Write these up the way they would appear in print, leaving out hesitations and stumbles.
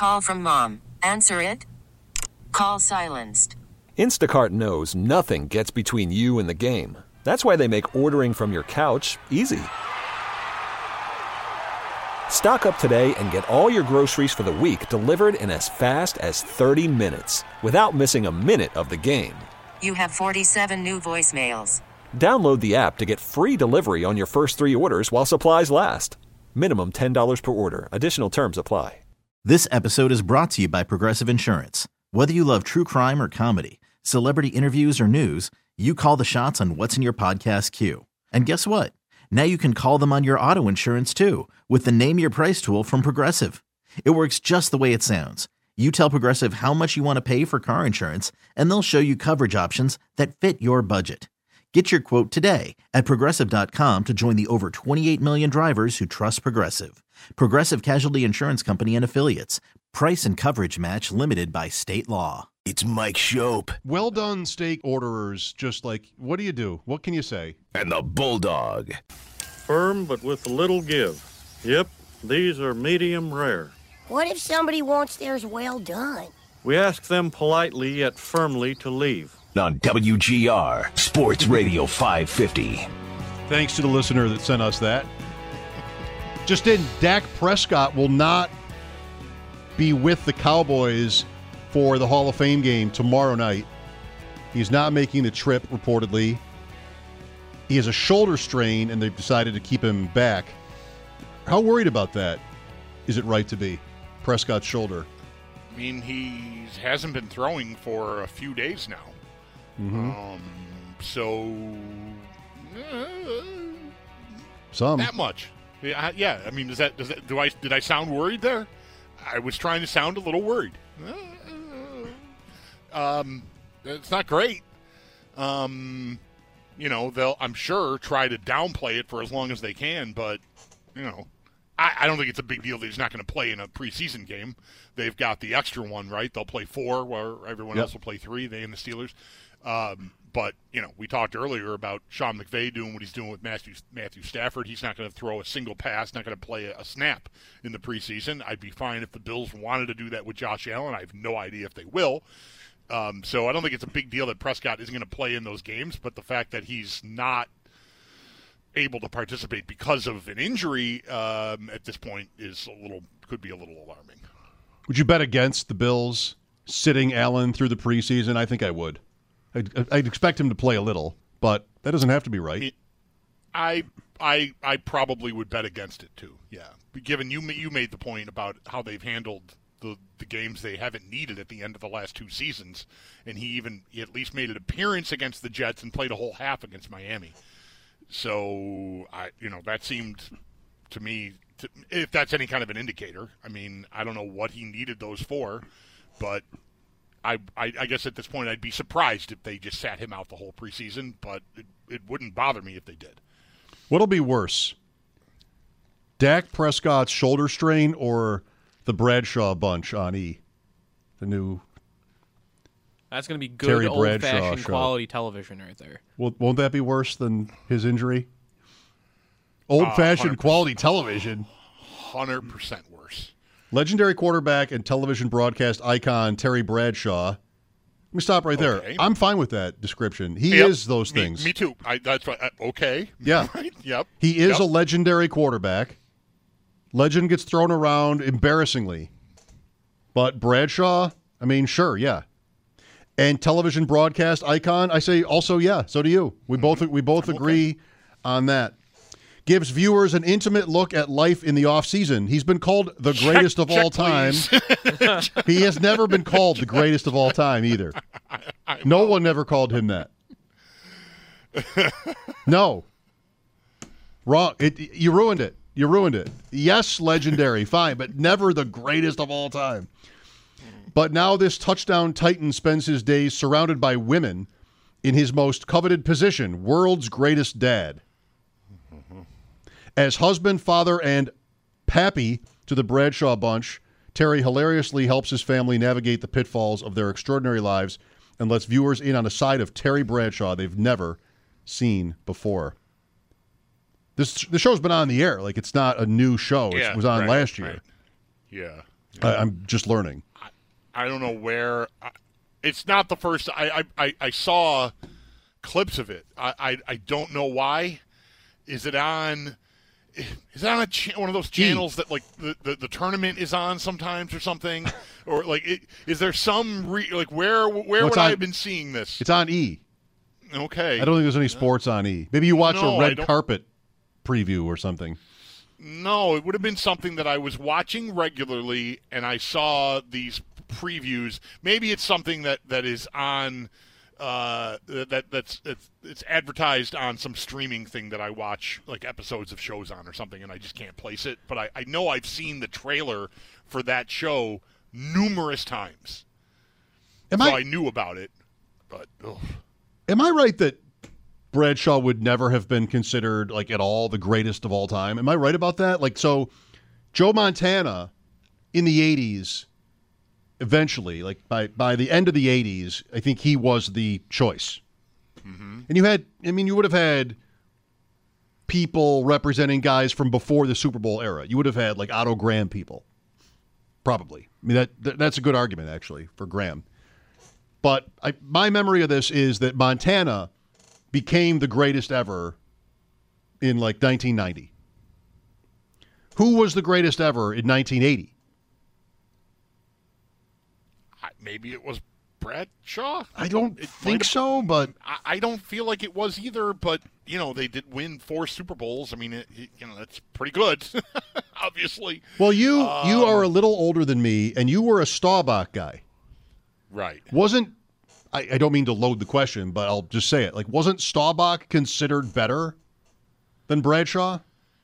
Call from mom. Answer it. Call silenced. Instacart knows nothing gets between you and the game. That's why they make ordering from your couch easy. Stock up today and get all your groceries for the week delivered in as fast as 30 minutes without missing a minute of the game. You have 47 new voicemails. Download the app to get free delivery on your first 3 orders while supplies last. Minimum $10 per order. Additional terms apply. This episode is brought to you by Progressive Insurance. Whether you love true crime or comedy, celebrity interviews or news, you call the shots on what's in your podcast queue. And guess what? Now you can call them on your auto insurance too with the Name Your Price tool from Progressive. It works just the way it sounds. You tell Progressive how much you want to pay for car insurance, and they'll show you coverage options that fit your budget. Get your quote today at Progressive.com to join the over 28 million drivers who trust Progressive. Progressive Casualty Insurance Company and Affiliates. Price and coverage match limited by state law. It's Mike Shope. Well done, steak orderers. Just like, what do you do? What can you say? And the Bulldog. Firm but with a little give. Yep, these are medium rare. What if somebody wants theirs well done? We ask them politely yet firmly to leave. On WGR, Sports Radio 550. Thanks to the listener that sent us that. Just in, Dak Prescott will not be with the Cowboys for the Hall of Fame game tomorrow night. He's not making the trip, reportedly. He has a shoulder strain, and they've decided to keep him back. How worried about that is it right to be? Prescott's shoulder. I mean, he hasn't been throwing for a few days now. Some. That much. Yeah. I mean, did I sound worried there? I was trying to sound a little worried. It's not great. They'll, I'm sure, try to downplay it for as long as they can, but, I don't think it's a big deal that he's not going to play in a preseason game. They've got the extra one, right? They'll play 4 where everyone else will play 3, they and the Steelers. But, we talked earlier about Sean McVay doing what he's doing with Matthew Stafford. He's not going to throw a single pass, not going to play a snap in the preseason. I'd be fine if the Bills wanted to do that with Josh Allen. I have no idea if they will. So I don't think it's a big deal that Prescott isn't going to play in those games, but the fact that he's not able to participate because of an injury at this point could be a little alarming. Would you bet against the Bills sitting Allen through the preseason? I think I would. I'd expect him to play a little, but that doesn't have to be right. I probably would bet against it too. Yeah, given you made the point about how they've handled the games they haven't needed at the end of the last 2 seasons, and he at least made an appearance against the Jets and played a whole half against Miami. So that seemed to me, if that's any kind of an indicator. I mean, I don't know what he needed those for, but I guess at this point I'd be surprised if they just sat him out the whole preseason, but it wouldn't bother me if they did. What'll be worse, Dak Prescott's shoulder strain or the Bradshaw bunch on E? The new That's going to be good Terry old-fashioned show. Quality television right there. Won't that be worse than his injury? Old-fashioned quality television. 100% worse. Legendary quarterback and television broadcast icon Terry Bradshaw. Let me stop right there. I'm fine with that description. He is those things. Me too. That's right. Okay. Yeah. Right? Yep. He is a legendary quarterback. Legend gets thrown around embarrassingly. But Bradshaw, I mean, sure, yeah. And television broadcast icon, I say also, yeah. So do you. We both agree on that. Gives viewers an intimate look at life in the offseason. He's been called the greatest of all time. He has never been called the greatest of all time either. No one ever called him that. No. Wrong. You ruined it. You ruined it. Yes, legendary, fine, but never the greatest of all time. But now this touchdown titan spends his days surrounded by women in his most coveted position, world's greatest dad. As husband, father, and pappy to the Bradshaw bunch, Terry hilariously helps his family navigate the pitfalls of their extraordinary lives and lets viewers in on a side of Terry Bradshaw they've never seen before. The show's been on the air. Like, it's not a new show. It was on last year. Right. Yeah. I'm just learning. I don't know where. It's not the first. I saw clips of it. I don't know why. Is it on? Is it on one of those channels that like the tournament is on sometimes or something? Or like is there some where would I have been seeing this? It's on E. Okay. I don't think there's any sports on E. Maybe you watch a red carpet preview or something. No, it would have been something that I was watching regularly, and I saw these previews. Maybe it's something that is on it's advertised on some streaming thing that I watch like episodes of shows on or something, and I just can't place it. But I know I've seen the trailer for that show numerous times. I knew about it, but am I right that Bradshaw would never have been considered like at all the greatest of all time? Am I right about that? Like, so Joe Montana in the 80s, eventually, like by the end of the 80s, I think he was the choice. Mm-hmm. And you would have had people representing guys from before the Super Bowl era. You would have had like Otto Graham people. Probably. I mean, that's a good argument, actually, for Graham. But my memory of this is that Montana became the greatest ever in like 1990. Who was the greatest ever in 1980? Maybe it was Bradshaw? I don't think so, but I don't feel like it was either, but, they did win 4 Super Bowls. I mean, that's pretty good, obviously. Well, you are a little older than me, and you were a Staubach guy. Right. I don't mean to load the question, but I'll just say it. Like, wasn't Staubach considered better than Bradshaw?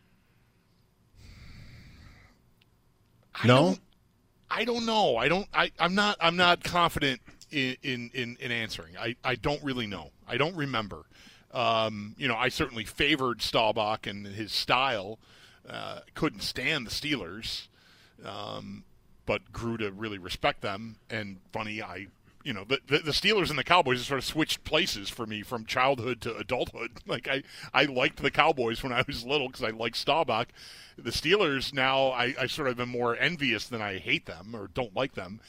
No? I don't know. I'm not confident in answering. I don't really know. I don't remember. I certainly favored Staubach and his style. Couldn't stand the Steelers, but grew to really respect them. And funny, the Steelers and the Cowboys sort of switched places for me from childhood to adulthood. Like I liked the Cowboys when I was little because I liked Staubach. The Steelers now I sort of am more envious than I hate them or don't like them.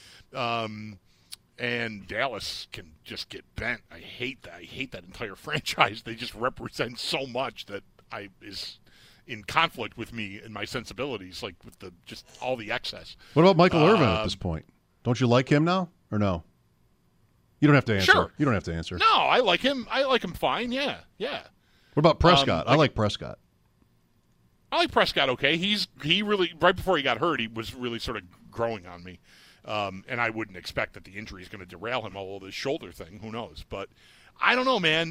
And Dallas can just get bent. I hate that entire franchise. They just represent so much that is in conflict with me and my sensibilities, like with just all the excess. What about Michael Irvin at this point? Don't you like him now or no? You don't have to answer. Sure. You don't have to answer. No, I like him. I like him fine. Yeah. What about Prescott? I like Prescott. I like Prescott. Okay, he really right before he got hurt, he was really sort of growing on me, and I wouldn't expect that the injury is going to derail him. Although the shoulder thing, who knows? But I don't know, man.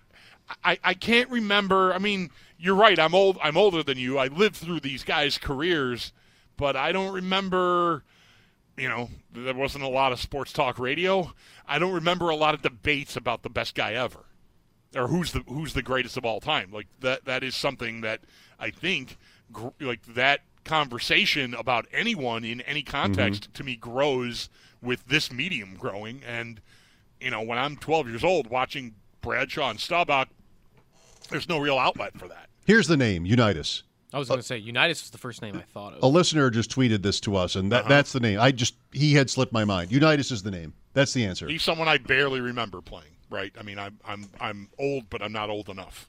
I can't remember. I mean, you're right. I'm old. I'm older than you. I lived through these guys' careers, but I don't remember. There wasn't a lot of sports talk radio. I don't remember a lot of debates about the best guy ever, or who's the greatest of all time. Like that is something that I think like that conversation about anyone in any context to me grows with this medium growing. And when I'm 12 years old watching Bradshaw and Staubach, there's no real outlet for that. Here's the name, Unitas. I was going to say, Unitas was the first name I thought of. A listener just tweeted this to us, and that's the name. He had slipped my mind. Unitas is the name. That's the answer. He's someone I barely remember playing, right? I mean, I'm old, but I'm not old enough.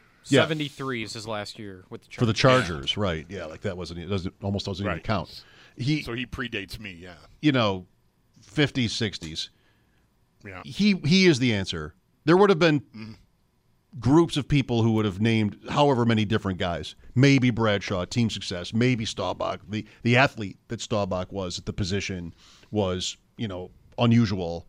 73 is his last year with the Chargers. For the Chargers, right. Yeah, like that almost doesn't even count. So he predates me, yeah. 50s, 60s. Yeah. He is the answer. There would have been groups of people who would have named however many different guys. Maybe Bradshaw, team success. Maybe Staubach. The athlete that Staubach was at the position was, unusual.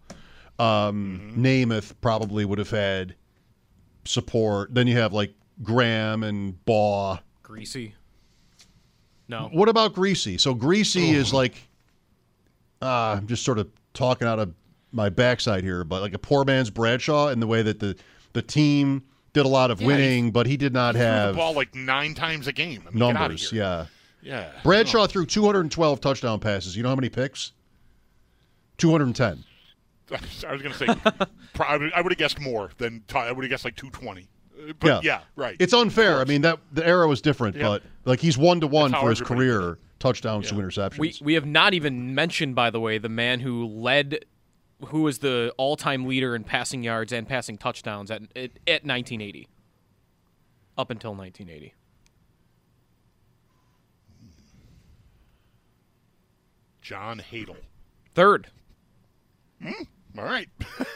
Namath probably would have had support. Then you have like Graham and Baugh. Greasy. No. What about Greasy? So Greasy is like, I'm just sort of talking out of my backside here, but like a poor man's Bradshaw in the way that the team did a lot of winning, but he did not have the ball like 9 times a game. I mean, numbers. Get out of here. Yeah. Bradshaw threw 212 touchdown passes. You know how many picks? 210. I was going to say, I would have guessed more than I would have guessed like 220. But yeah, right. It's unfair. I mean, the era was different, but like he's 1-to-1 for his career. touchdowns, 2 interceptions. We have not even mentioned, by the way, the man who was the all-time leader in passing yards and passing touchdowns at 1980. Up until 1980. John Hadle. Third. All right.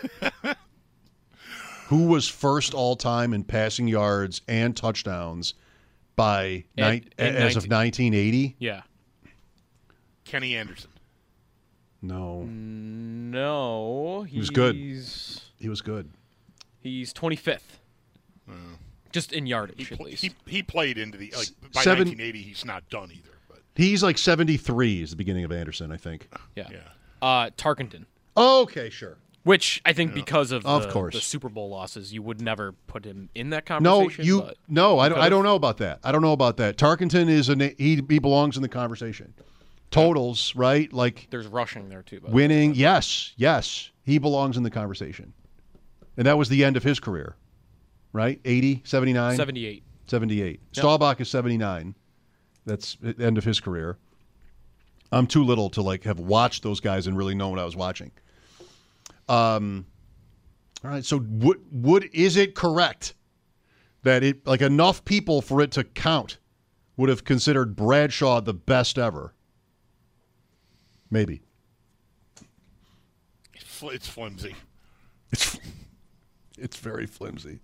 Who was first all-time in passing yards and touchdowns as of 1980? Yeah. Kenny Anderson. No. He was good. He was good. He's 25th. Just in yardage, at least. He played into the by 1980. He's not done either. But he's like 73 is the beginning of Anderson, I think. Yeah. Tarkenton. Okay, sure. Which I think because of course. the Super Bowl losses, you would never put him in that No, conversation. I don't know about that. Tarkenton is he belongs in the conversation. Totals, right? Like there's rushing there too. Winning, yes, he belongs in the conversation. And that was the end of his career, right? 80, 79? 78. 78. Yep. Staubach is 79. That's the end of his career. I'm too little to have watched those guys and really know what I was watching. All right, so is it correct that enough people for it to count would have considered Bradshaw the best ever? Maybe. It's flimsy. It's very flimsy.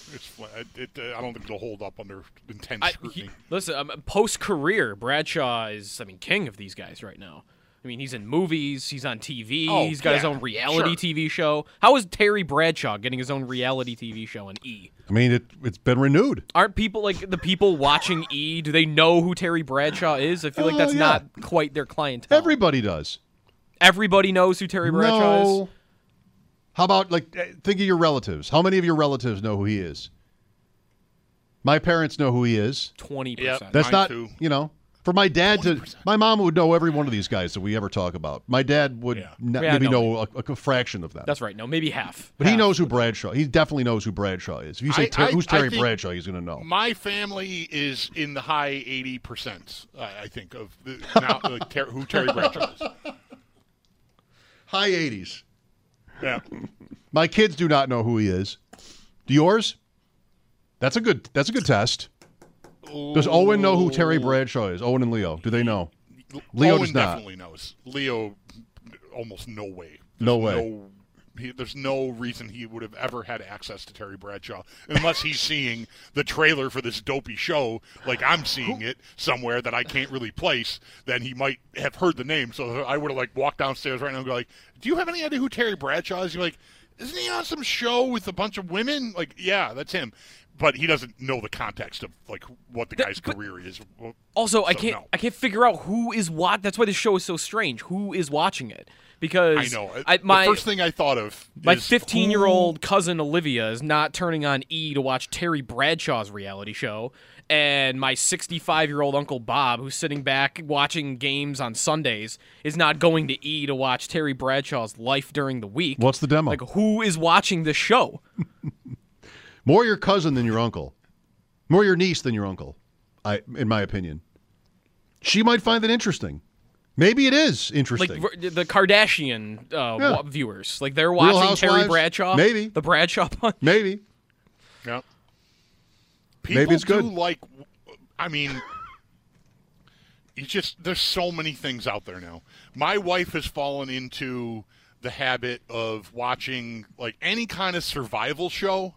I don't think it'll hold up under intense scrutiny. Listen, post-career, Bradshaw is, king of these guys right now. He's in movies, he's on TV, he's got his own reality TV show. How is Terry Bradshaw getting his own reality TV show on E? It's been renewed. Aren't people, the people watching E, do they know who Terry Bradshaw is? I feel like that's not quite their clientele. Everybody does. Everybody knows who Terry Bradshaw is? How about, think of your relatives. How many of your relatives know who he is? My parents know who he is. 20%. Yep, that's not, too. For my dad 20%. My mom would know every one of these guys that we ever talk about. My dad would maybe know a fraction of them. That's right. No, maybe half. But he knows who Bradshaw. He definitely knows who Bradshaw is. If you say who's Terry Bradshaw, he's going to know. My family is in the high 80%. I think of who Terry Bradshaw is. High 80s. Yeah. My kids do not know who he is. Do yours? That's a good test. Does Owen know who Terry Bradshaw is? Owen and Leo, do they know? Leo Owen does not. Definitely knows. Leo, almost no way. There's There's no reason he would have ever had access to Terry Bradshaw unless he's seeing the trailer for this dopey show like I'm seeing it somewhere that I can't really place. Then he might have heard the name. So I would have walked downstairs right now and go do you have any idea who Terry Bradshaw is? You're isn't he on some show with a bunch of women? Yeah, that's him. But he doesn't know the context of what the guy's career is. Also, I can't figure out who is That's why this show is so strange. Who is watching it? Because I know the first thing I thought of. My 15-year-old cousin Olivia is not turning on E to watch Terry Bradshaw's reality show, and my 65-year-old Uncle Bob, who's sitting back watching games on Sundays, is not going to E to watch Terry Bradshaw's life during the week. What's the demo? Who is watching this show? More your cousin than your uncle. More your niece than your uncle, in my opinion. She might find it interesting. Maybe it is interesting. The Kardashian viewers. They're watching Terry Bradshaw. Maybe. The Bradshaw Punch. Maybe. Yeah. Maybe it's good. There's so many things out there now. My wife has fallen into the habit of watching any kind of survival show.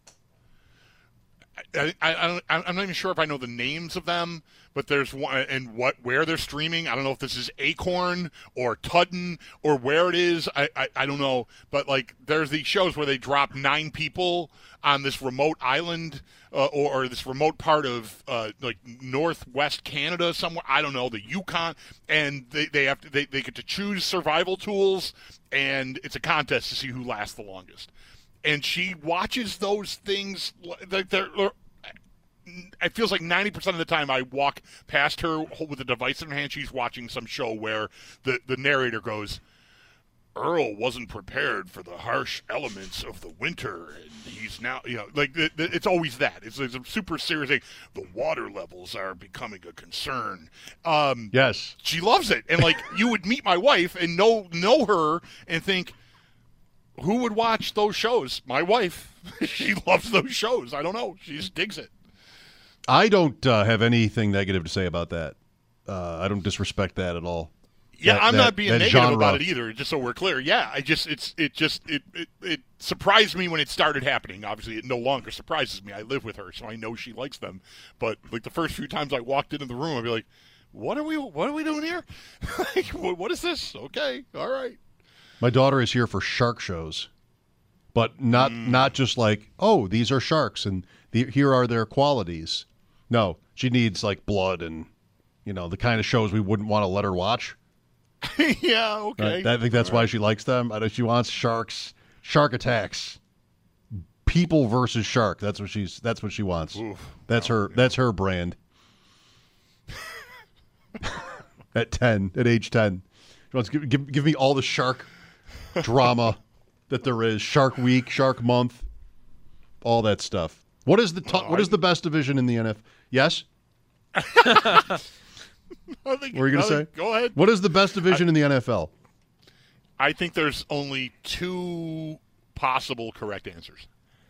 I'm not even sure if I know the names of them, but there's one, and where they're streaming. I don't know if this is Acorn or Tudden or where it is. I don't know, but there's these shows where they drop 9 people on this remote island or this remote part of northwest Canada somewhere. I don't know, the Yukon, and they get to choose survival tools, and it's a contest to see who lasts the longest. And she watches those things. It feels like 90% of the time I walk past her with a device in her hand, she's watching some show where the narrator goes, Earl wasn't prepared for the harsh elements of the winter, and he's now, it's always that. It's a super serious thing. The water levels are becoming a concern. Yes. She loves it. And, you would meet my wife and know her and think, who would watch those shows? My wife. She loves those shows. I don't know. She just digs it. I don't have anything negative to say about that. I don't disrespect that at all. Yeah, I'm not being negative genre. about it either. Just so we're clear, yeah, it surprised me when it started happening. Obviously, it no longer surprises me. I live with her, so I know she likes them. But the first few times I walked into the room, I'd be like, "What are we doing here? What is this? Okay, all right." My daughter is here for shark shows, but not just oh, these are sharks and here are their qualities. No, she needs blood and the kind of shows we wouldn't want to let her watch. Yeah, okay. I think that's why she likes them. She wants sharks, shark attacks, people versus shark. That's what she wants. Oof. That's her brand. At age 10, she wants to give me all the shark drama that there is. Shark Week, Shark Month, all that stuff. What is the best division in the NFL? Yes. What were you going to say? Go ahead. What is the best division in the NFL? I think there's only two possible correct answers.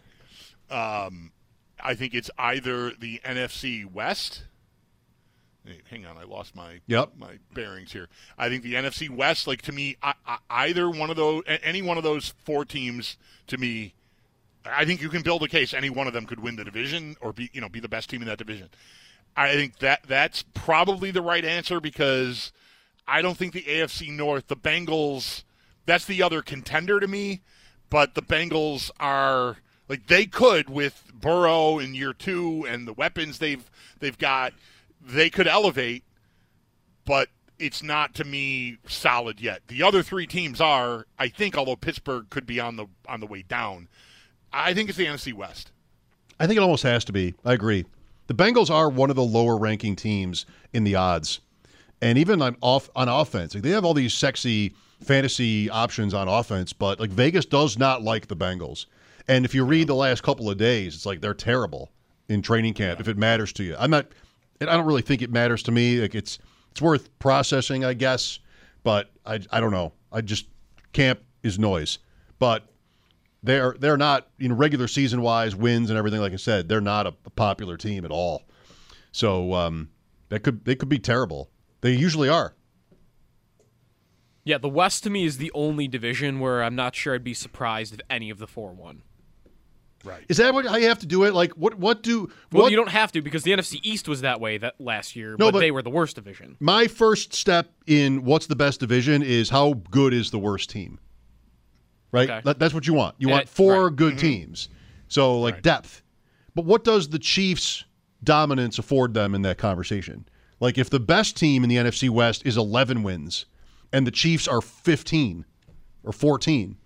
I think it's either the NFC West. Hey, hang on, I lost my bearings here. I think the NFC West, to me, either one of those, any one of those four teams, to me, I think you can build a case. Any one of them could win the division or be the best team in that division. I think that's probably the right answer because I don't think the AFC North, the Bengals, that's the other contender to me. But the Bengals are they could with Burrow in year 2 and the weapons they've got, they could elevate, but it's not to me solid yet. The other three teams are, I think, although Pittsburgh could be on the way down. I think it's the NFC West. I think it almost has to be. I agree. The Bengals are one of the lower-ranking teams in the odds. And even on offense, they have all these sexy fantasy options on offense, but Vegas does not like the Bengals. And if you read the last couple of days, it's they're terrible in training camp if it matters to you. I don't really think it matters to me. It's worth processing, I guess, but I don't know. Camp is noise. But they're not, regular season-wise, wins and everything, like I said, they're not a popular team at all. So they could be terrible. They usually are. Yeah, the West to me is the only division where I'm not sure I'd be surprised if any of the four won. Right. Is that how you have to do it? Well, you don't have to because the NFC East was that way that last year, but they were the worst division. My first step in what's the best division is how good is the worst team. Right? Okay. That's what you want. You want four good teams. So, depth. But what does the Chiefs' dominance afford them in that conversation? If the best team in the NFC West is 11 wins and the Chiefs are 15 or 14,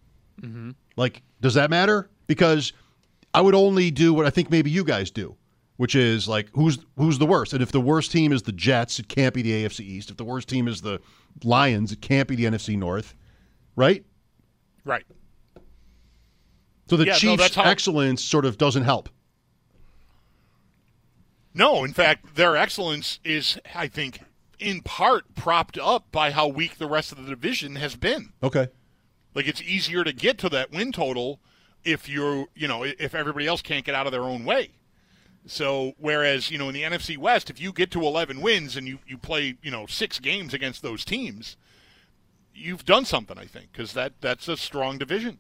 does that matter? Because I would only do what I think maybe you guys do, which is who's the worst? And if the worst team is the Jets, it can't be the AFC East. If the worst team is the Lions, it can't be the NFC North. Right? Right. So the Chiefs' excellence sort of doesn't help. No, in fact, their excellence is, I think, in part propped up by how weak the rest of the division has been. Okay. It's easier to get to that win total if if everybody else can't get out of their own way. So, whereas, in the NFC West, if you get to 11 wins and you play, 6 games against those teams, you've done something, I think, because that's a strong division.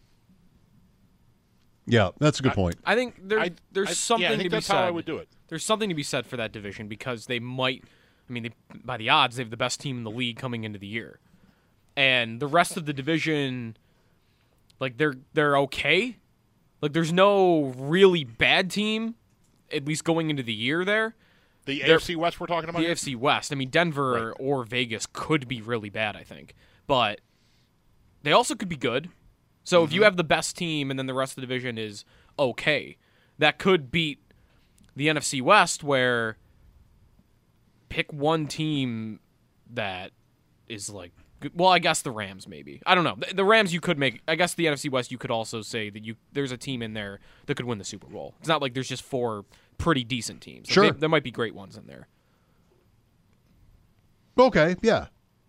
Yeah, that's a good point. I think there's something I think to be that's said. how I would do it. There's something to be said for that division because they might. By the odds, they have the best team in the league coming into the year, and the rest of the division, they're okay. There's no really bad team, at least going into the year. There, the AFC West we're talking about. The AFC West. Denver or Vegas could be really bad, I think, but they also could be good. So if you have the best team and then the rest of the division is okay, that could beat the NFC West where pick one team that is Well, I guess the Rams maybe. I don't know. The Rams you could make. I guess the NFC West you could also say that there's a team in there that could win the Super Bowl. It's not like there's just 4 pretty decent teams. Like Sure. there might be great ones in there. Okay, yeah.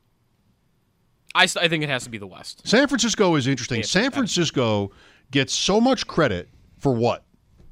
I think it has to be the West. San Francisco is interesting. Yeah, San Francisco gets so much credit for what?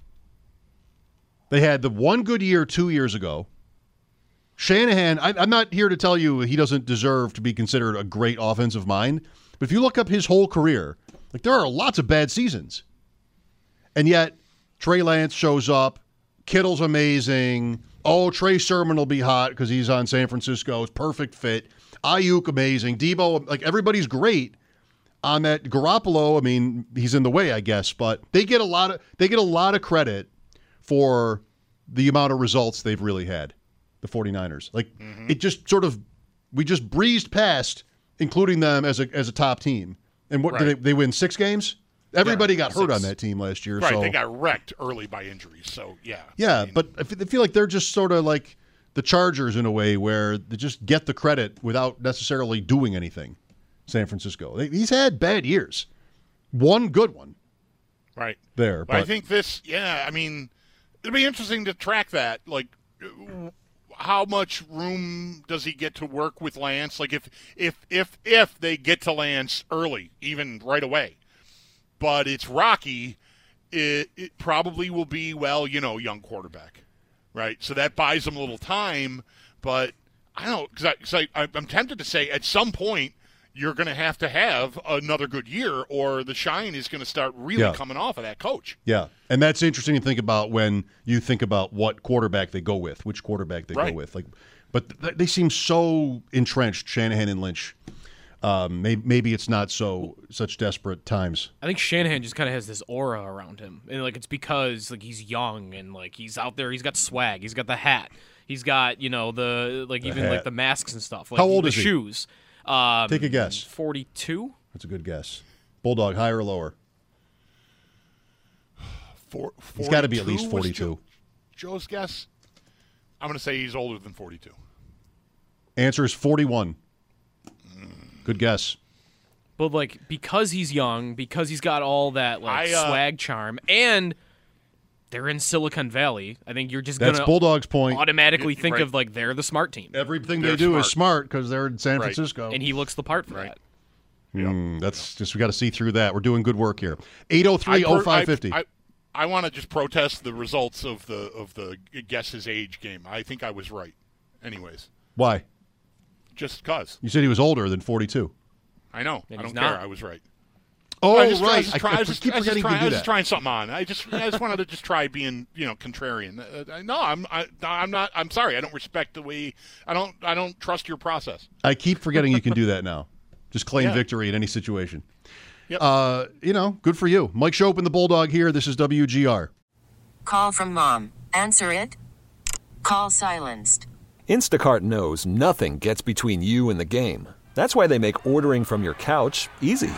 They had the one good year 2 years ago. Shanahan, I'm not here to tell you he doesn't deserve to be considered a great offensive mind, but if you look up his whole career, like there are lots of bad seasons. And yet, Trey Lance shows up, Kittle's amazing, Trey Sermon will be hot because he's on San Francisco, it's perfect fit, Ayuk amazing, Debo, like everybody's great on that. Garoppolo, I mean, he's in the way, I guess, but they get a lot of credit for the amount of results they've really had. The 49ers. Like, it just sort of, we just breezed past including them as a top team. And what did they win 6 games? Everybody got hurt on that team last year. Right, so. They got wrecked early by injuries, so yeah. Yeah, but I feel like they're just sort of like the Chargers in a way where they just get the credit without necessarily doing anything, San Francisco. He's had bad years. One good one. Right. There. But I think this, I mean, it'll be interesting to track that. Like, how much room does he get to work with Lance? Like if they get to Lance early, even right away, but it's rocky, it probably will be, young quarterback, right? So that buys him a little time, but I don't know, because I'm tempted to say at some point you're going to have another good year or the shine is going to start really coming off of that coach. Yeah, and that's interesting to think about when you think about what quarterback they go with, which quarterback they go with. But they seem so entrenched, Shanahan and Lynch. Maybe it's not such desperate times. I think Shanahan just kind of has this aura around him, and it's because he's young and he's out there. He's got swag. He's got the hat. He's got the masks and stuff. How old is he? Shoes. Take a guess. 42? That's a good guess. Bulldog, higher or lower? He's got to be at least 42. Joe's guess? I'm going to say he's older than 42. Answer is 41. Good guess. But because he's young, because he's got all that swag charm, and they're in Silicon Valley, I think you're just going to Bulldog's point. Automatically think of they're the smart team. Everything they do is smart because they're in San Francisco. And he looks the part for that. That's just, we got to see through that. We're doing good work here. 803-0550. I want to just protest the results of the guess his age game. I think I was right. Anyways. Why? Just because. You said he was older than 42. I know. And I don't not. care. I was right. Oh, right. I keep forgetting you do that. I was just trying something on. I just wanted to just try being, contrarian. No, I'm not. I'm sorry. I don't respect the way. I don't trust your process. I keep forgetting you can do that now. Just claim victory in any situation. Yep. Good for you. Mike Shope and the Bulldog here. This is WGR. Call from mom. Answer it. Call silenced. Instacart knows nothing gets between you and the game. That's why they make ordering from your couch easy.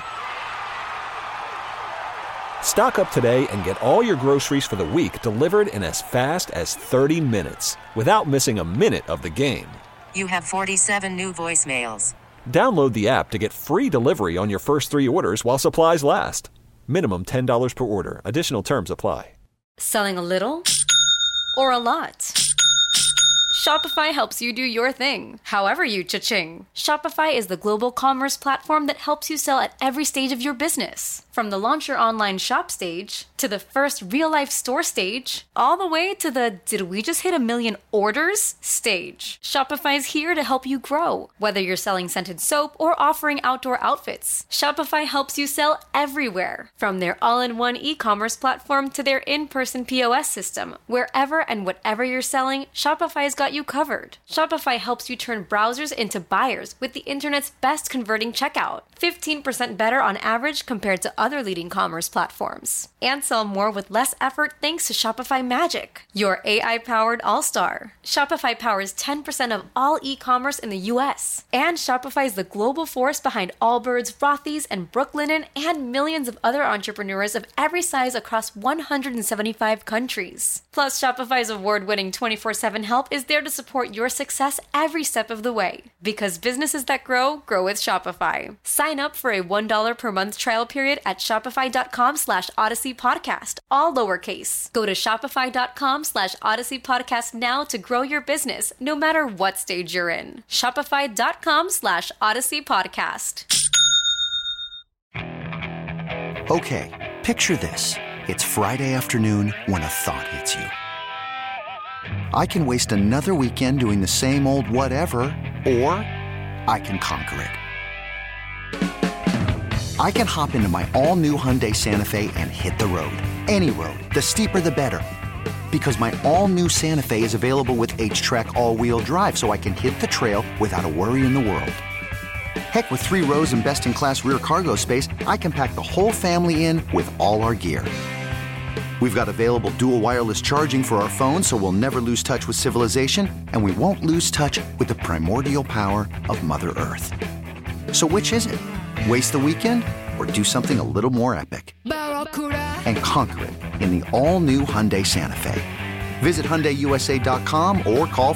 Stock up today and get all your groceries for the week delivered in as fast as 30 minutes without missing a minute of the game. You have 47 new voicemails. Download the app to get free delivery on your first 3 orders while supplies last. Minimum $10 per order. Additional terms apply. Selling a little or a lot? Shopify helps you do your thing, however you cha-ching. Shopify is the global commerce platform that helps you sell at every stage of your business. From the launch your online shop stage, to the first real-life store stage, all the way to the did we just hit 1 million orders stage. Shopify's here to help you grow. Whether you're selling scented soap or offering outdoor outfits, Shopify helps you sell everywhere. From their all-in-one e-commerce platform to their in-person POS system. Wherever and whatever you're selling, Shopify's got you covered. Shopify helps you turn browsers into buyers with the internet's best converting checkout. 15% better on average compared to other leading commerce platforms. And sell more with less effort thanks to Shopify Magic, your AI-powered all-star. Shopify powers 10% of all e-commerce in the U.S. And Shopify is the global force behind Allbirds, Rothy's, and Brooklinen, and millions of other entrepreneurs of every size across 175 countries. Plus, Shopify's award-winning 24/7 help is there to support your success every step of the way. Because businesses that grow with Shopify. Sign up for a $1 per month trial period at shopify.com/Odyssey Podcast, all lowercase. Go to shopify.com/Odyssey Podcast now to grow your business, no matter what stage you're in. Shopify.com/Odyssey Podcast. Okay, picture this. It's Friday afternoon when a thought hits you. I can waste another weekend doing the same old whatever, or I can conquer it. I can hop into my all-new Hyundai Santa Fe and hit the road. Any road. The steeper, the better. Because my all-new Santa Fe is available with H-Track all-wheel drive, so I can hit the trail without a worry in the world. Heck, with 3 rows and best-in-class rear cargo space, I can pack the whole family in with all our gear. We've got available dual wireless charging for our phones, so we'll never lose touch with civilization, and we won't lose touch with the primordial power of Mother Earth. So which is it? Waste the weekend or do something a little more epic? And conquer it in the all-new Hyundai Santa Fe. Visit HyundaiUSA.com or call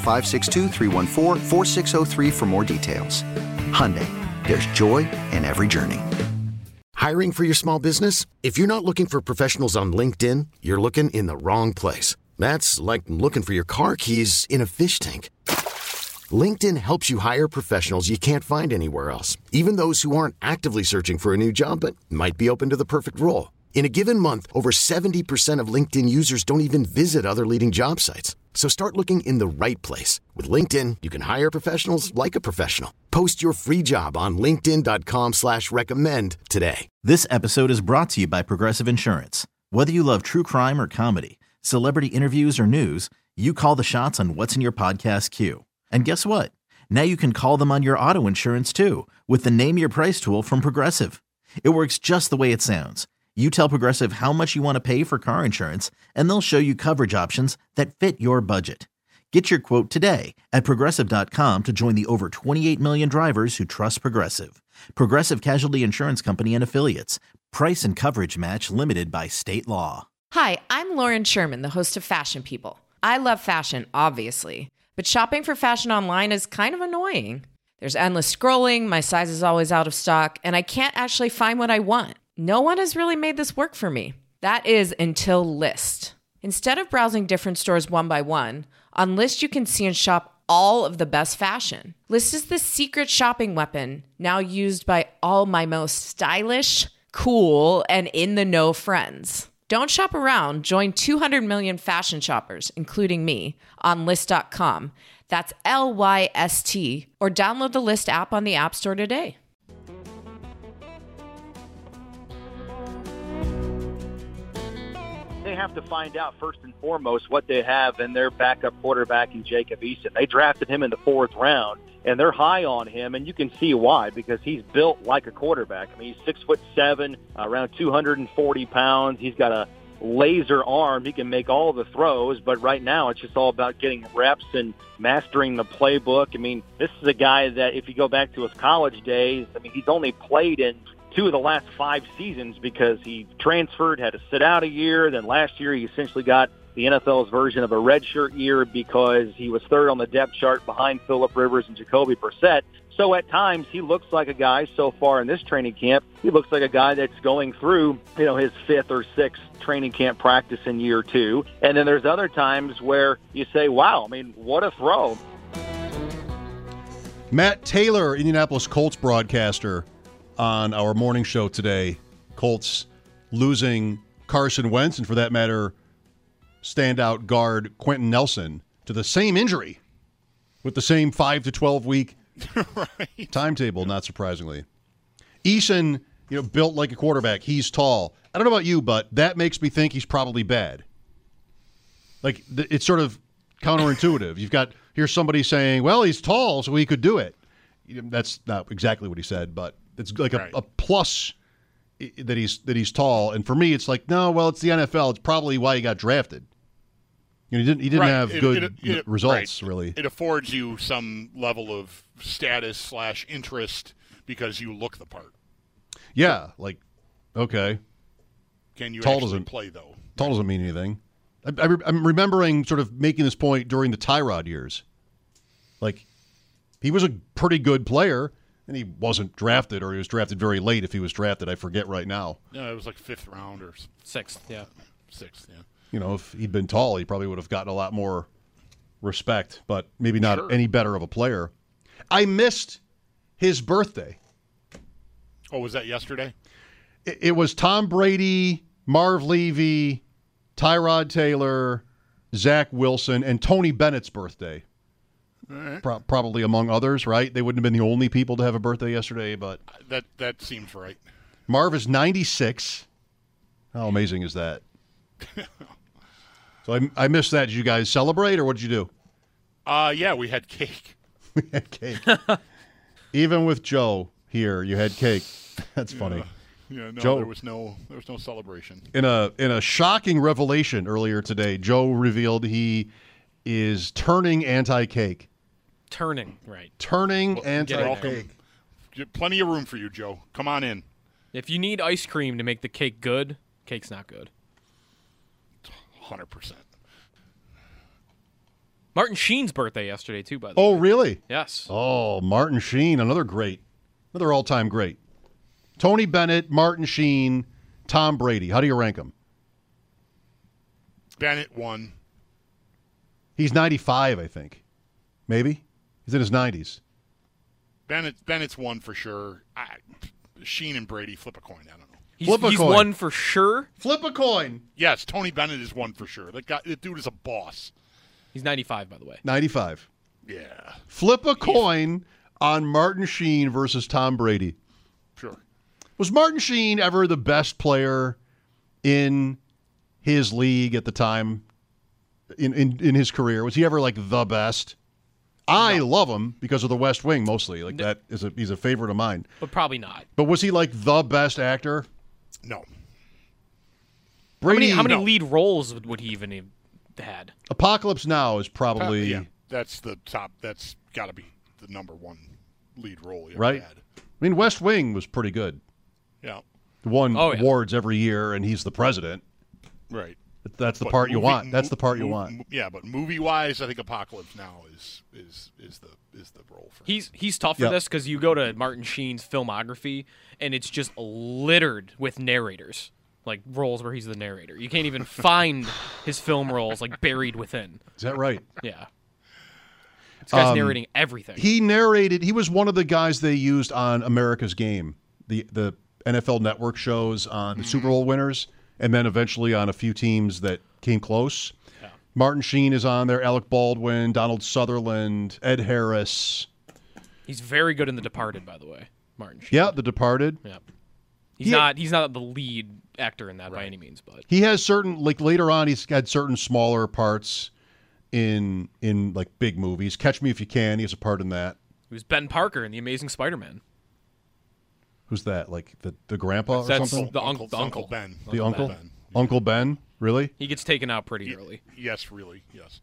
562-314-4603 for more details. Hyundai, there's joy in every journey. Hiring for your small business? If you're not looking for professionals on LinkedIn, you're looking in the wrong place. That's like looking for your car keys in a fish tank. LinkedIn helps you hire professionals you can't find anywhere else, even those who aren't actively searching for a new job but might be open to the perfect role. In a given month, over 70% of LinkedIn users don't even visit other leading job sites. So start looking in the right place. With LinkedIn, you can hire professionals like a professional. Post your free job on linkedin.com/recommend today. This episode is brought to you by Progressive Insurance. Whether you love true crime or comedy, celebrity interviews or news, you call the shots on what's in your podcast queue. And guess what? Now you can call them on your auto insurance too with the Name Your Price tool from Progressive. It works just the way it sounds. You tell Progressive how much you want to pay for car insurance, and they'll show you coverage options that fit your budget. Get your quote today at Progressive.com to join the over 28 million drivers who trust Progressive. Progressive Casualty Insurance Company and Affiliates. Price and coverage match limited by state law. Hi, I'm Lauren Sherman, the host of Fashion People. I love fashion, obviously. But shopping for fashion online is kind of annoying. There's endless scrolling, my size is always out of stock, and I can't actually find what I want. No one has really made this work for me. That is until Lyst. Instead of browsing different stores one by one, on Lyst you can see and shop all of the best fashion. Lyst is the secret shopping weapon now used by all my most stylish, cool, and in-the-know friends. Don't shop around. Join 200 million fashion shoppers, including me, on Lyst.com. That's LYST. Or download the Lyst app on the App Store today. They have to find out first and foremost what they have in their backup quarterback in Jacob Eason. They drafted him in the 4th round, and they're high on him, and you can see why, because he's built like a quarterback. I mean, he's 6'7", around 240 pounds. He's got a laser arm. He can make all the throws, but right now it's just all about getting reps and mastering the playbook. I mean, this is a guy that if you go back to his college days, I mean, he's only played in 2 of the last 5 seasons because he transferred, had to sit out a year. Then last year he essentially got the NFL's version of a redshirt year because he was 3rd on the depth chart behind Phillip Rivers and Jacoby Brissett. So at times he looks like a guy so far in this training camp, he looks like a guy that's going through, his 5th or 6th training camp practice in year 2. And then there's other times where you say, wow, I mean, what a throw. Matt Taylor, Indianapolis Colts broadcaster, on our morning show today. Colts losing Carson Wentz, and for that matter, standout guard Quentin Nelson to the same injury with the same 5 to 12 week right. timetable, not surprisingly. Eason, built like a quarterback. He's tall. I don't know about you, but that makes me think he's probably bad. Like, it's sort of counterintuitive. Here's somebody saying, well, he's tall, so he could do it. That's not exactly what he said, but it's like a plus that he's tall. And for me, it's like, no, well, it's the NFL. It's probably why he got drafted. He didn't have good results, really. It affords you some level of status / interest because you look the part. Yeah, like, okay. Can you tall actually play, though? Tall doesn't mean anything. I'm remembering sort of making this point during the Tyrod years. Like, he was a pretty good player, and he wasn't drafted, or he was drafted very late if he was drafted. I forget right now. No, it was like 5th round or 6th, yeah. 6th, yeah. You know, if he'd been tall, he probably would have gotten a lot more respect, but maybe not any better of a player. I missed his birthday. Oh, was that yesterday? It was Tom Brady, Marv Levy, Tyrod Taylor, Zach Wilson, and Tony Bennett's birthday. All right. Probably among others, right? They wouldn't have been the only people to have a birthday yesterday, but that seems right. Marv is 96. How amazing is that? So I missed that. Did you guys celebrate, or what did you do? Yeah, we had cake. We had cake. Even with Joe here, you had cake. That's funny. Yeah, no, Joe, there was no celebration. In a shocking revelation earlier today, Joe revealed he is turning anti-cake. Turning, right. Turning anti-cake. Plenty of room for you, Joe. Come on in. If you need ice cream to make the cake good, cake's not good. 100%. Martin Sheen's birthday yesterday, too, by the way. Oh, really? Yes. Oh, Martin Sheen, another all-time great. Tony Bennett, Martin Sheen, Tom Brady. How do you rank them? Bennett won. He's 95, I think. Maybe? He's in his 90s. Bennett's won for sure. Sheen and Brady, flip a coin. I don't know. He's won for sure? Flip a coin. Yes, Tony Bennett is one for sure. That dude is a boss. He's 95, by the way. 95. Yeah. Flip a coin on Martin Sheen versus Tom Brady. Sure. Was Martin Sheen ever the best player in his league at the time, in his career? Was he ever like the best? I love him because of The West Wing mostly. Like he's a favorite of mine. But probably not. But was he like the best actor? No. Brady, how many lead roles would he even have had? Apocalypse Now is probably that's the top. That's got to be the number one lead role he ever right. had. I mean, West Wing was pretty good. Yeah. Won awards every year, and he's the president. Right. That's the part you want. That's the part you want. Yeah, but movie-wise, I think Apocalypse Now is the role for him. He's tough for this because you go to Martin Sheen's filmography, and it's just littered with narrators, like roles where he's the narrator. You can't even find his film roles like buried within. Is that right? Yeah. This guy's narrating everything. He narrated. He was one of the guys they used on America's Game, the NFL Network shows on the Super Bowl winners, and then eventually on a few teams that came close. Yeah. Martin Sheen is on there, Alec Baldwin, Donald Sutherland, Ed Harris. He's very good in The Departed, by the way, Martin Sheen. Yeah, The Departed. Yeah. He's not the lead actor in that by any means, but he has certain, like later on, he's had certain smaller parts in like big movies. Catch Me If You Can, he has a part in that. He was Ben Parker in The Amazing Spider-Man. Who's that? Like the grandpa or That's something? The uncle. Uncle Ben. The uncle? Ben. Uncle Ben? Really? He gets taken out pretty early. Yes, really. Yes.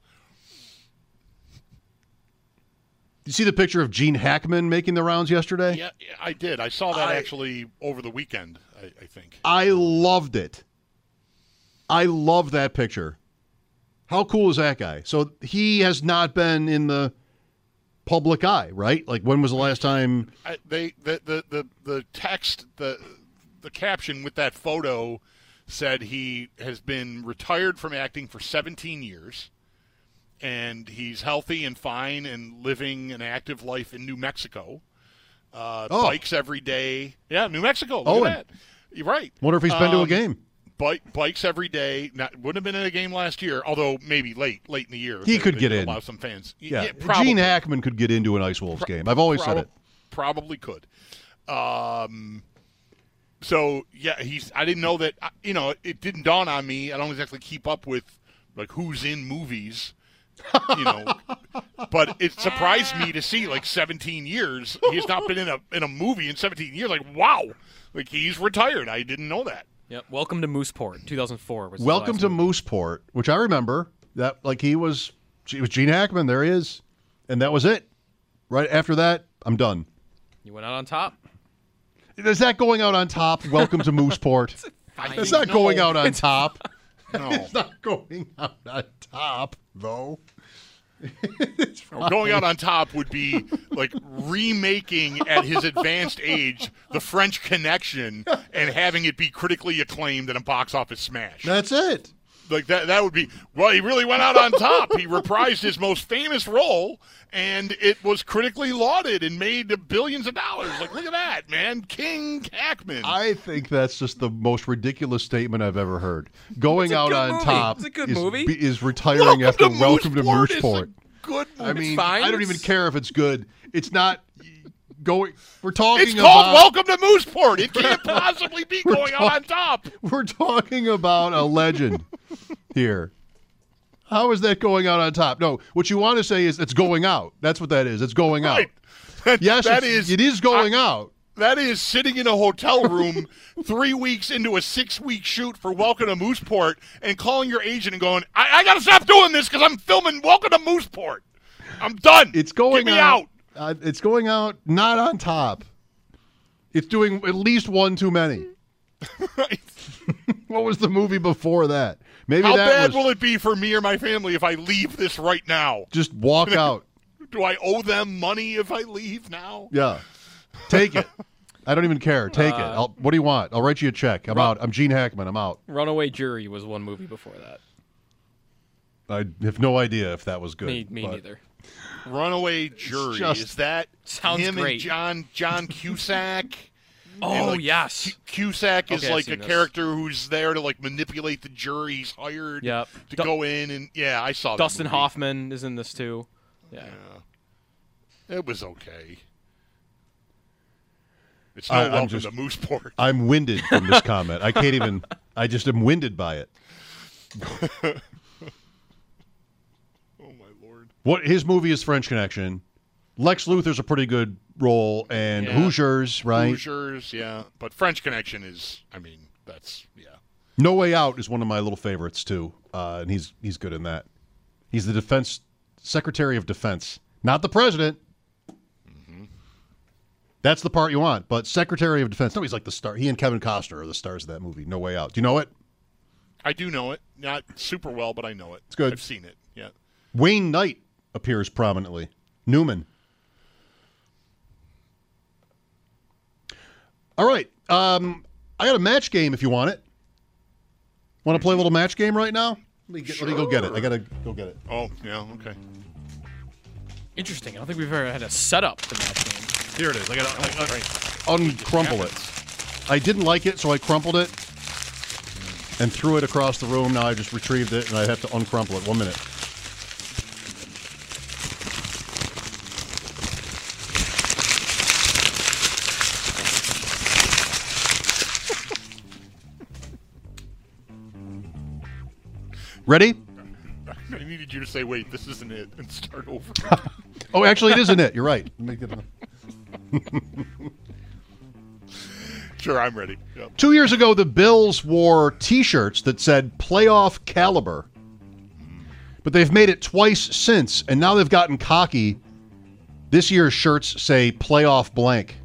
Did you see the picture of Gene Hackman making the rounds yesterday? Yeah, I did. I saw that actually over the weekend, I think. I loved it. I love that picture. How cool is that guy? So he has not been in the public eye, right? Like when was the last time? The text, the caption with that photo said he has been retired from acting for 17 years, and he's healthy and fine and living an active life in New Mexico. Bikes every day. Yeah, New Mexico. Look at that. You're right. Wonder if he's been to a game. Bikes every day. Wouldn't have been in a game last year, although maybe late in the year. He could get in. Allow some fans. Yeah, Gene Hackman could get into an Ice Wolves game. I've always said it. Probably could. So yeah, I didn't know that. It didn't dawn on me. I don't exactly keep up with like who's in movies You know, but it surprised me to see 17 years. He's not been in a movie in 17 years. Wow, he's retired. I didn't know that. Yep. Welcome to Mooseport, 2004. Was Welcome to Mooseport, which I remember. That it was Gene Hackman. There he is, and that was it. Right after that, I'm done. You went out on top. Is that going out on top? Welcome to Mooseport. It's not going out on top. No, it's not going out on top, though. Going out on top would be remaking at his advanced age The French Connection and having it be critically acclaimed and a box office smash. That's it. That would be, well, he really went out on top. He reprised his most famous role, and it was critically lauded and made billions of dollars. Look at that, man. King Hackman. I think that's just the most ridiculous statement I've ever heard. Going out on top is retiring after Welcome to Mooseport. Good movie. I mean, I don't even care if it's good. It's not going. We're talking It's about. called Welcome to Mooseport. It can't possibly be going out on top. We're talking about a legend here. How is that going out on top? No, what you want to say is it's going out. That's what that is. It's going out. Yes, it is going out. That is sitting in a hotel room 3 weeks into a 6-week shoot for Welcome to Mooseport and calling your agent and going, I got to stop doing this because I'm filming Welcome to Mooseport. I'm done. It's going Get me out. It's going out not on top. It's doing at least one too many. Right. What was the movie before that? Maybe How that bad was, will it be for me or my family if I leave this right now? Just walk out. Do I owe them money if I leave now? Yeah. Take it. I don't even care. Take it. What do you want? I'll write you a check. I'm out. I'm Gene Hackman. I'm out. Runaway Jury was one movie before that. I have no idea if that was good. Me neither. Runaway Jury. Is that sounds him great. and John Cusack? Oh, yes. Cusack is Okay, I've a seen this. character who's there to manipulate the jury. He's hired to go in and I saw that Dustin movie. Hoffman is in this too. Yeah. It was okay. It's no welcome to Mooseport. I'm winded from this comment. I can't even. I just am winded by it. Oh my Lord! What his movie is French Connection. Lex Luthor's a pretty good role, and Hoosiers, right? Hoosiers, yeah. But French Connection is. That's No Way Out is one of my little favorites too, and he's good in that. He's the Secretary of Defense, not the president. That's the part you want, but Secretary of Defense. No, he's like the star. He and Kevin Costner are the stars of that movie, No Way Out. Do you know it? I do know it. Not super well, but I know it. It's good. I've seen it, yeah. Wayne Knight appears prominently. Newman. All right. I got a match game if you want it. Want to play a little match game right now? Let me go get it. I got to go get it. Oh, yeah, okay. Interesting. I don't think we've ever had a setup for match game. Here it is. I got to uncrumple it. I didn't like it, so I crumpled it and threw it across the room. Now I just retrieved it, and I have to uncrumple it. 1 minute. Ready? I needed you to say, wait, this isn't it, and start over. Oh, actually, it isn't it. You're right. Sure, I'm ready. Yep. 2 years ago, the Bills wore T-shirts that said playoff caliber. But they've made it twice since, and now they've gotten cocky. This year's shirts say playoff blank.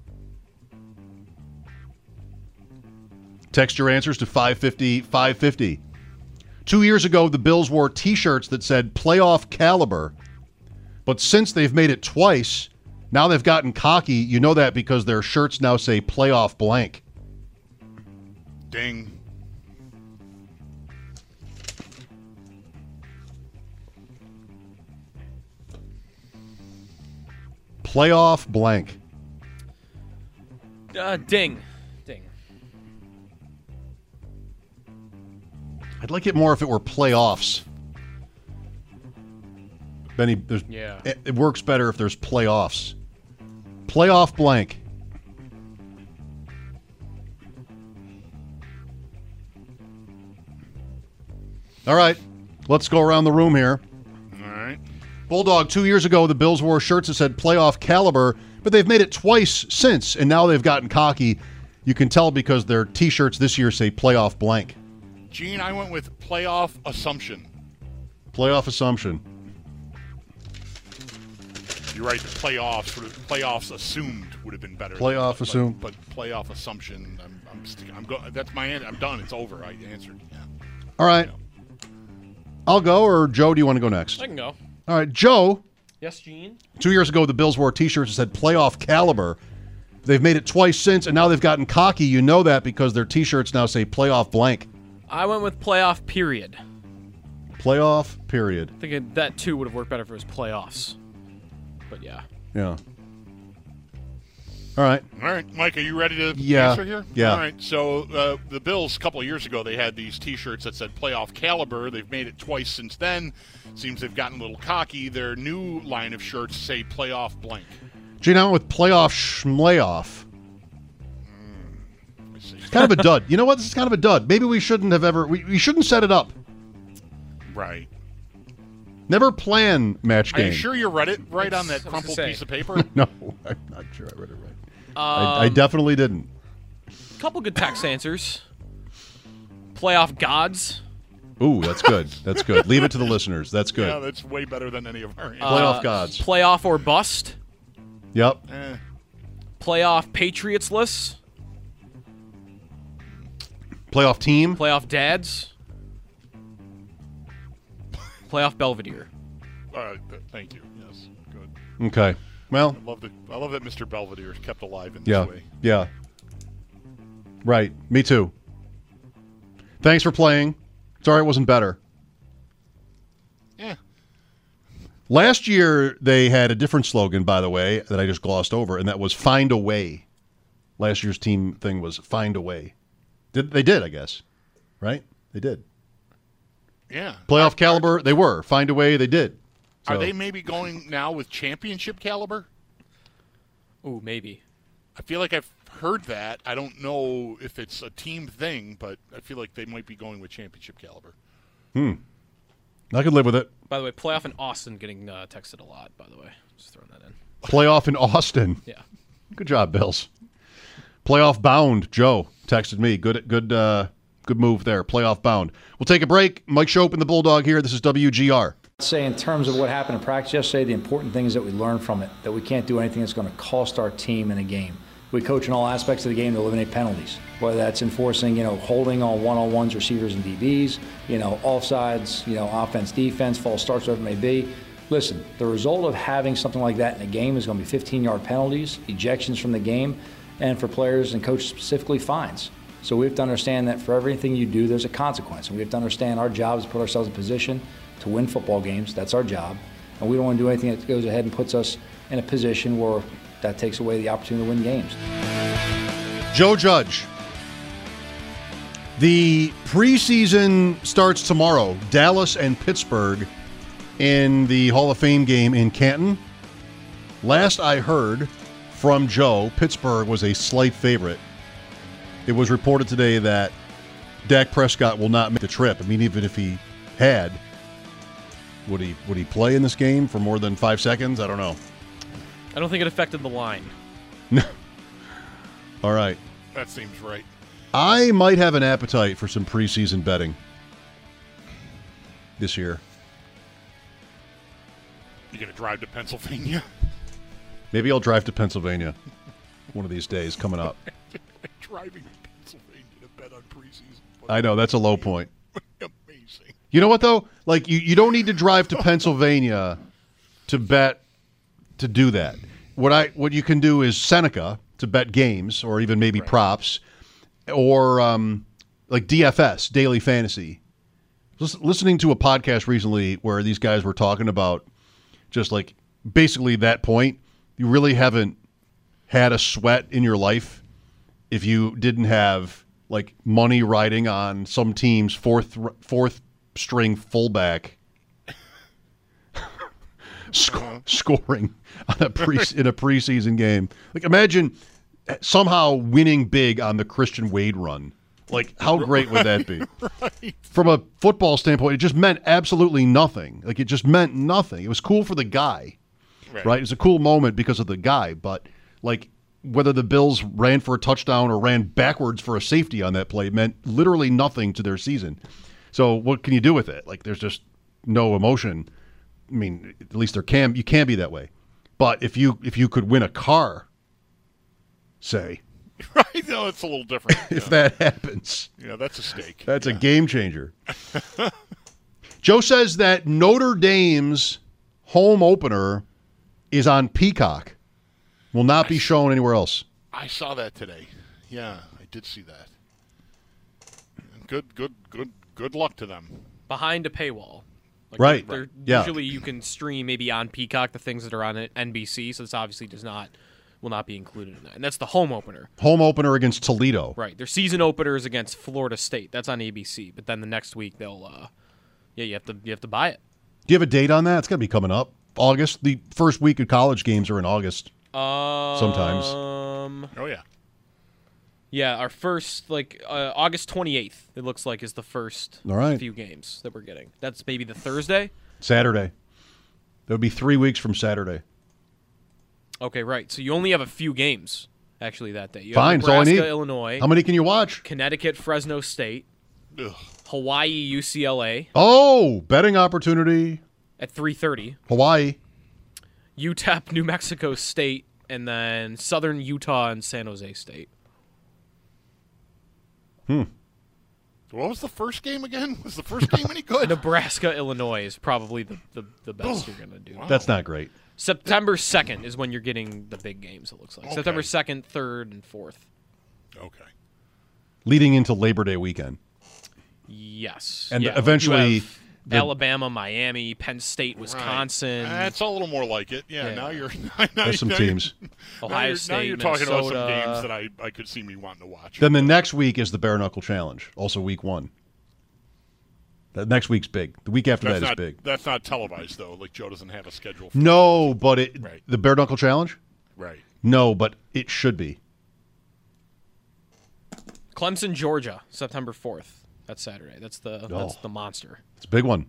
Text your answers to 550-550. 2 years ago, the Bills wore T-shirts that said playoff caliber. But since they've made it twice, now they've gotten cocky. You know that because their shirts now say playoff blank. Ding. Playoff blank. Ding. I'd like it more if it were playoffs. Benny, it works better if there's playoffs. Playoff blank. All right. Let's go around the room here. All Bulldog, 2 years ago, the Bills wore shirts that said playoff caliber, but they've made it twice since, and now they've gotten cocky. You can tell because their T-shirts this year say playoff blank. Gene, I went with playoff assumption. Playoff assumption. You're right. The playoffs assumed would have been better. Playoff assumed, but playoff assumption. That's my answer. I'm done. It's over. I answered. Yeah. All right. I'll go, or Joe, do you want to go next? I can go. All right, Joe. Yes, Gene? 2 years ago, the Bills wore T-shirts that said playoff caliber. They've made it twice since, and now they've gotten cocky. You know that because their T-shirts now say playoff blank. I went with playoff period. Playoff period. I think that, too, would have worked better if it was playoffs. But, yeah. Yeah. All right. All right, Mike, are you ready to Yeah. answer here? Yeah. All right, so the Bills, a couple of years ago, they had these T-shirts that said playoff caliber. They've made it twice since then. Seems they've gotten a little cocky. Their new line of shirts say playoff blank. Gene, I went with playoff schmlayoff. It's kind of a dud. You know what? This is kind of a dud. Maybe we shouldn't have ever... We shouldn't set it up. Right. Never plan match Are game. you sure you read it right on that crumpled piece of paper? No, I'm not sure I read it right. I definitely didn't. Couple good text answers. Playoff gods. Ooh, that's good. That's good. Leave it to the listeners. That's good. Yeah, that's way better than any of our answers. Playoff gods. Playoff or bust. Yep. Playoff Patriots-less. Playoff team. Playoff dads. Playoff Belvedere. All right, thank you. Yes, good. Okay. Well, I love that Mr. Belvedere is kept alive in yeah, this way. yeah. Right. Me too. Thanks for playing. Sorry it wasn't better. Yeah. Last year, they had a different slogan, by the way, that I just glossed over, and that was find a way. Last year's team thing was find a way. They did, I guess. Right? They did. Yeah. Playoff caliber, they were. Find a way, they did. So. Are they maybe going now with championship caliber? Ooh, maybe. I feel like I've heard that. I don't know if it's a team thing, but I feel like they might be going with championship caliber. I could live with it. By the way, playoff in Austin getting texted a lot, by the way. Just throwing that in. Playoff in Austin. Yeah. Good job, Bills. Playoff bound. Joe texted me. Good move there. Playoff bound. We'll take a break. Mike Shope and the Bulldog here. This is WGR. I'd say in terms of what happened in practice yesterday, the important thing is that we learn from it, that we can't do anything that's going to cost our team in a game. We coach in all aspects of the game to eliminate penalties, whether that's enforcing, holding on one-on-ones, receivers and DBs, offsides, offense, defense, false starts, whatever it may be. Listen, the result of having something like that in a game is going to be 15-yard penalties, ejections from the game, and for players and coaches specifically, fines. So we have to understand that for everything you do, there's a consequence. And we have to understand our job is to put ourselves in position to win football games. That's our job. And we don't want to do anything that goes ahead and puts us in a position where that takes away the opportunity to win games. Joe Judge. The preseason starts tomorrow. Dallas and Pittsburgh in the Hall of Fame game in Canton. Last I heard from Joe, Pittsburgh was a slight favorite. It was reported today that Dak Prescott will not make the trip. I mean, even if he had, would he play in this game for more than 5 seconds? I don't know. I don't think it affected the line. No. All right. That seems right. I might have an appetite for some preseason betting this year. You going to drive to Pennsylvania? Maybe I'll drive to Pennsylvania one of these days coming up. Driving to Pennsylvania to bet on preseason football. I know, that's a low point. Amazing. You know what, though? Like, you don't need to drive to Pennsylvania to bet, to do that. What you can do is Seneca to bet games or even maybe props, or like DFS, Daily Fantasy. Listening to a podcast recently where these guys were talking about just like basically that point. You really haven't had a sweat in your life if you didn't have like money riding on some team's fourth string fullback scoring on in a preseason game. Like, imagine somehow winning big on the Christian Wade run Like, how great would that be? Right. From a football standpoint, it just meant absolutely nothing. Like, it just meant nothing. It was cool for the guy, right? It was a cool moment because of the guy, but, like, whether the Bills ran for a touchdown or ran backwards for a safety on that play meant literally nothing to their season. So what can you do with it? Like, there's just no emotion. I mean, at least you can be that way. But if you could win a car, say, right? No, it's a little different. If that happens, that's a stake. That's a game changer. Joe says that Notre Dame's home opener is on Peacock. Will not be shown anywhere else. I saw that today. Yeah, I did see that. Good luck to them. Behind a paywall. Like right. Usually you can stream maybe on Peacock the things that are on NBC, so this obviously will not be included in that. And that's the home opener. Home opener against Toledo. Right. Their season opener is against Florida State. That's on ABC. But then the next week they'll you have to buy it. Do you have a date on that? It's got to be coming up. August. The first week of college games are in August. Sometimes. Oh yeah. Yeah, our first August 28th. It looks like is the first few games that we're getting. That's maybe the Thursday. Saturday. That would be 3 weeks from Saturday. Okay, right. So you only have a few games actually that day. You Fine, have Nebraska, that's all I need. Illinois. How many can you watch? Connecticut, Fresno State. Ugh. Hawaii, UCLA. Oh, betting opportunity at 3:30. Hawaii. UTEP, New Mexico State, and then Southern Utah and San Jose State. What was the first game again? Was the first game any good? Nebraska, Illinois is probably the best you're going to do. Wow. That's not great. September 2nd is when you're getting the big games, it looks like. Okay. September 2nd, 3rd, and 4th. Okay. Leading into Labor Day weekend. Yes. And eventually... Alabama, Miami, Penn State, Wisconsin. That's a little more like it. Yeah. Now you're. There's some teams. Ohio State. Now you're Minnesota. talking about some games that I could see me wanting to watch. Then the next week is the Bare Knuckle Challenge, also week 1. The next week's big. The week after that is big. That's not televised though. Like Joe doesn't have a schedule. No, but the Bare Knuckle Challenge. Right. No, but it should be. Clemson, Georgia, September 4th. That's Saturday. That's the monster. It's a big one.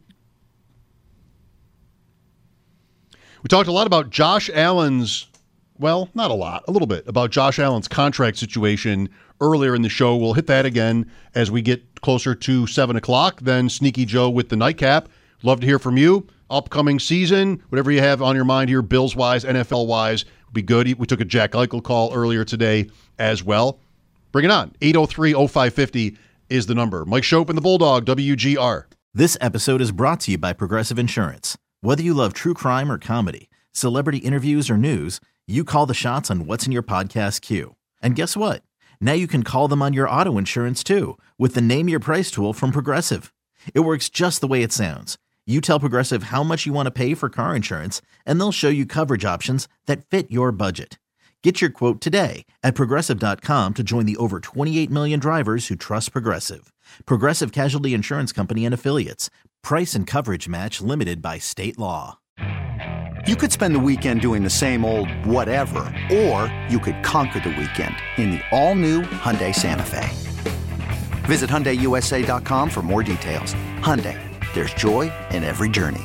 We talked a lot about Josh Allen's, well, not a lot, a little bit, about Josh Allen's contract situation earlier in the show. We'll hit that again as we get closer to 7 o'clock. Then Sneaky Joe with the nightcap. Love to hear from you. Upcoming season, whatever you have on your mind here, Bills-wise, NFL-wise, would be good. We took a Jack Eichel call earlier today as well. Bring it on. 803-0550 is the number. Mike Shope and the Bulldog, WGR. This episode is brought to you by Progressive Insurance. Whether you love true crime or comedy, celebrity interviews or news, you call the shots on what's in your podcast queue. And guess what? Now you can call them on your auto insurance too with the Name Your Price tool from Progressive. It works just the way it sounds. You tell Progressive how much you want to pay for car insurance, and they'll show you coverage options that fit your budget. Get your quote today at Progressive.com to join the over 28 million drivers who trust Progressive. Progressive Casualty Insurance Company and Affiliates. Price and coverage match limited by state law. You could spend the weekend doing the same old whatever, or you could conquer the weekend in the all-new Hyundai Santa Fe. Visit HyundaiUSA.com for more details. Hyundai, there's joy in every journey.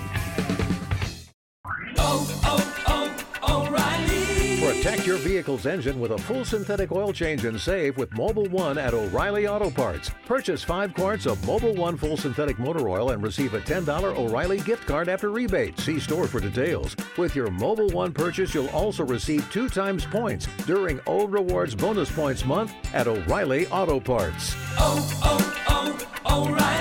Protect your vehicle's engine with a full synthetic oil change and save with Mobil 1 at O'Reilly Auto Parts. Purchase 5 quarts of Mobil 1 full synthetic motor oil and receive a $10 O'Reilly gift card after rebate. See store for details. With your Mobil 1 purchase, you'll also receive 2 times points during O Rewards Bonus Points Month at O'Reilly Auto Parts. O'Reilly.